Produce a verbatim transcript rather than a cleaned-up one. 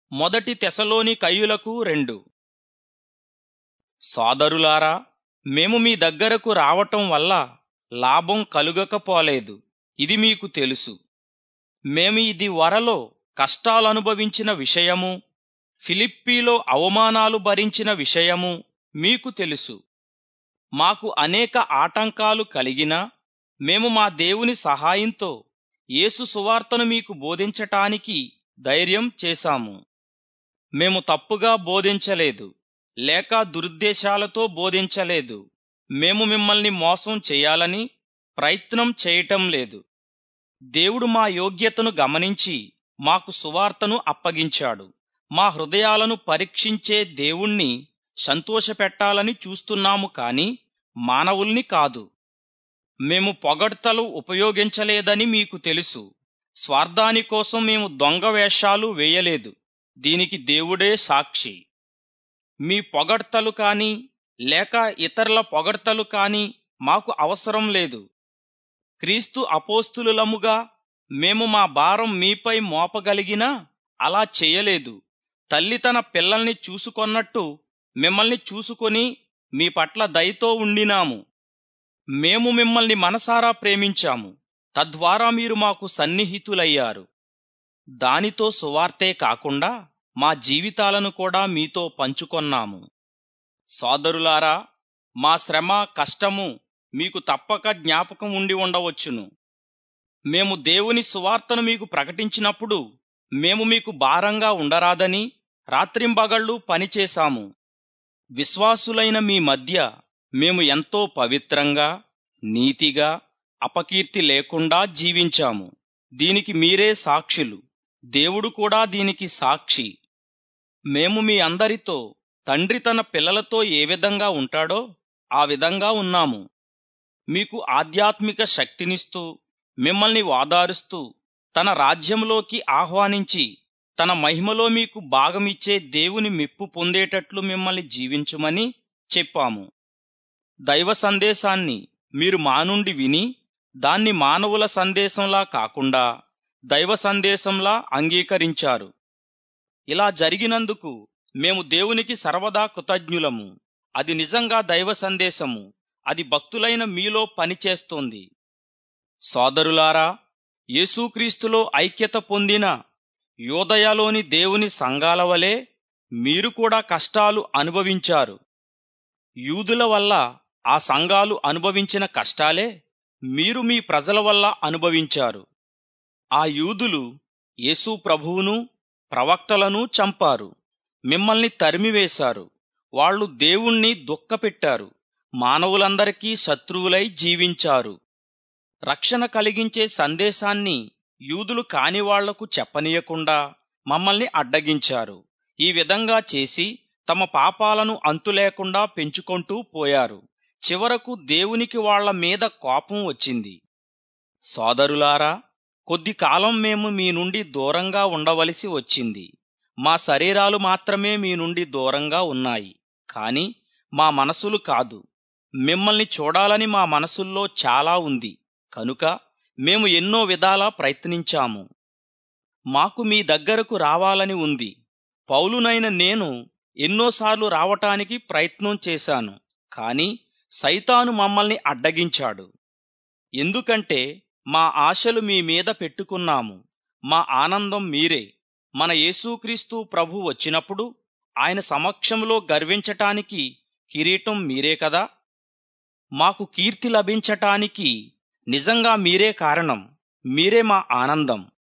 మొదటి తెసలోనికయులకు రెండు. సోదరులారా, మేము మీ దగ్గరకు రావటం వల్ల లాభం కలుగకపోలేదు, ఇది మీకు తెలుసు. మేము ఇది వరలో కష్టాలనుభవించిన విషయము, ఫిలిప్పీలో అవమానాలు భరించిన విషయము మీకు తెలుసు. మాకు అనేక ఆటంకాలు కలిగినా మేము మా దేవుని సహాయంతో యేసు సువార్తను మీకు బోధించటానికి ధైర్యం చేశాము. మేము తప్పుగా బోధించలేదు, లేక దురుద్దేశాలతో బోధించలేదు. మేము మిమ్మల్ని మోసం చేయాలని ప్రయత్నం చేయటం లేదు. దేవుడు మా యోగ్యతను గమనించి మాకు సువార్తను అప్పగించాడు. మా హృదయాలను పరీక్షించే దేవుణ్ణి సంతోషపెట్టాలని చూస్తున్నాము కాని మానవుల్ని కాదు. మేము పొగడ్తలు ఉపయోగించలేదని మీకు తెలుసు. స్వార్థాని కోసం మేము దొంగ వేషాలు వేయలేదు, దీనికి దేవుడే సాక్షి. మీ పొగడ్తలు కాని లేక ఇతరుల పొగడ్తలు కాని మాకు అవసరం లేదు. క్రీస్తు అపోస్తులులముగా మేము మా భారం మీపై మోపగలిగినా అలా చేయలేదు. తల్లి తన పిల్లల్ని చూసుకొన్నట్టు మిమ్మల్ని చూసుకొని మీ పట్ల దయతో ఉండినాము. మేము మిమ్మల్ని మనసారా ప్రేమించాము, తద్వారా మీరు మాకు సన్నిహితులయ్యారు. దానితో సువార్తే కాకుండా మా జీవితాలను కూడా మీతో పంచుకొన్నాము. సోదరులారా, మా శ్రమ కష్టము మీకు తప్పక జ్ఞాపకం ఉండి ఉండవచ్చును. మేము దేవుని సువార్తను మీకు ప్రకటించినప్పుడు మేము మీకు భారంగా ఉండరాదని రాత్రింబగళ్ళు పనిచేశాము. విశ్వాసులైన మీ మధ్య మేము ఎంతో పవిత్రంగా, నీతిగా, అపకీర్తి లేకుండా జీవించాము. దీనికి మీరే సాక్షులు. దేవుడు కూడా దీనికి సాక్షి. మేము మీ అందరితో తండ్రి తన పిల్లలతో ఏ విధంగా ఉంటాడో ఆ విధంగా ఉన్నాము. మీకు ఆధ్యాత్మిక శక్తినిస్తూ, మిమ్మల్ని వాదారుస్తూ, తన రాజ్యంలోకి ఆహ్వానించి తన మహిమలో మీకు భాగమిచ్చే దేవుని మెప్పు పొందేటట్లు మిమ్మల్ని జీవించుమని చెప్పాము. దైవ సందేశాన్ని మీరు మా నుండి విని దాన్ని మానవుల సందేశంలా కాకుండా దైవ సందేశంలా అంగీకరించారు. ఇలా జరిగినందుకు మేము దేవునికి సర్వదా కృతజ్ఞులము. అది నిజంగా దైవ సందేశము. అది భక్తులైన మీలో పనిచేస్తోంది. సోదరులారా, యేసుక్రీస్తులో ఐక్యత పొందిన యోదయలోని దేవుని సంఘాల వలె మీరు కూడా కష్టాలు అనుభవించారు. యూదుల వల్ల ఆ సంఘాలు అనుభవించిన కష్టాలే మీరు మీ ప్రజల వల్ల అనుభవించారు. ఆ యూదులు యేసు ప్రభువును ప్రవక్తలను చంపారు, మిమ్మల్ని తరిమివేశారు. వాళ్ళు దేవుణ్ణి దుఃఖపెట్టారు, మానవులందరికీ శత్రువులై జీవించారు. రక్షణ కలిగించే సందేశాన్ని యూదులు కాని వాళ్లకు చెప్పనీయకుండా మమ్మల్ని అడ్డగించారు. ఈ విధంగా చేసి తమ పాపాలను అంతులేకుండా పెంచుకొంటూ పోయారు. చివరకు దేవునికి వాళ్ల మీద కోపం వచ్చింది. సోదరులారా, కొద్ది కాలం మేము మీ నుండి దూరంగా ఉండవలసి వచ్చింది. మా శరీరాలు మాత్రమే మీ నుండి దూరంగా ఉన్నాయి, కాని మా మనసులు కాదు. మిమ్మల్ని చూడాలని మా మనసుల్లో చాలా ఉంది కనుక మేము ఎన్నో విధాలా ప్రయత్నించాము. మాకు మీ దగ్గరకు రావాలని ఉంది. పౌలునైన నేను ఎన్నోసార్లు రావటానికి ప్రయత్నం చేశాను, కాని సైతాను మమ్మల్ని అడ్డగించాడు. ఎందుకంటే మా ఆశలు మీ మీద పెట్టుకున్నాము. మా ఆనందం మీరే. మన యేసుక్రీస్తు ప్రభు వచ్చినప్పుడు ఆయన సమక్షంలో గర్వించటానికి కిరీటం మీరే కదా. మాకు కీర్తి లభించటానికి నిజంగా మీరే కారణం. మీరే మా ఆనందం.